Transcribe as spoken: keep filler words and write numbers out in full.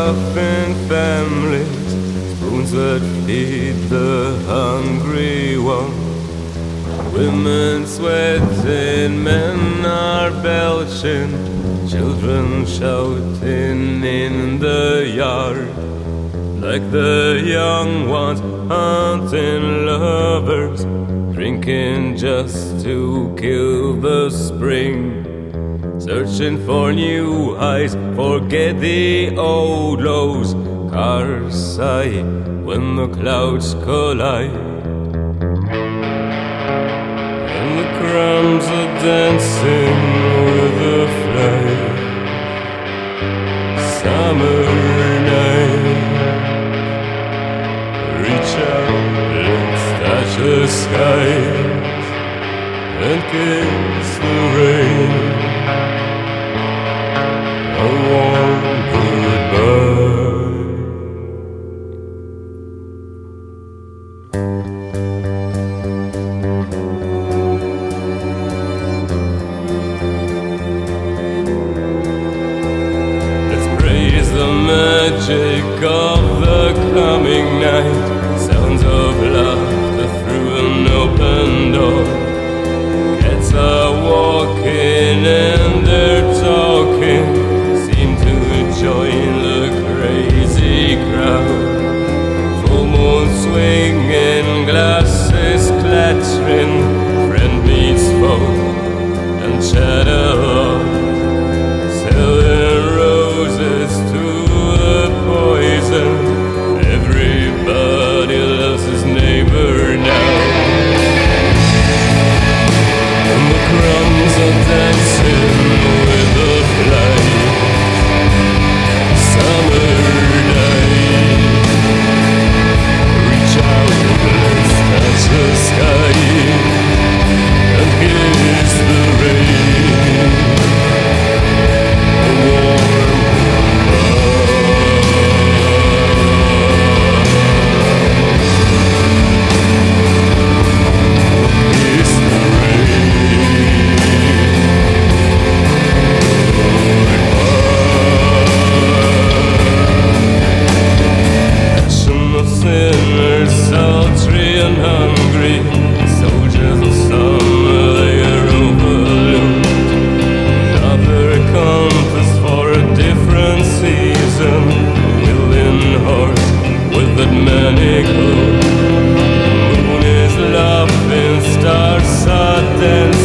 laughing families, spoons that feed the hungry ones. Women sweating, men are belching, children shouting in the yard, like the young ones hunting lovers, drinking just to kill the spring, searching for new highs, forget the old lows. Cars sigh when the clouds collide, and the crumbs are dancing with the flies. Summer night, reach out and touch the skies and kiss the rain. A warm goodbye. The magic of the coming night, sounds of laughter through an open door. Cats are walking and they're talking, seem to join the crazy crowd. Full moon swinging, glasses clattering, friend meets foe and chatter loud, selling roses to poison. Everybody loves his neighbor now, and the crumbs are dancing with the flies. Summer night, reach out and touch the sky and kiss the rain. A warm sinners, sultry and hungry, soldiers of summer, they are overlooked. Another compass for a different season, willing horse with that manic look. The moon is laughing, stars are dancing.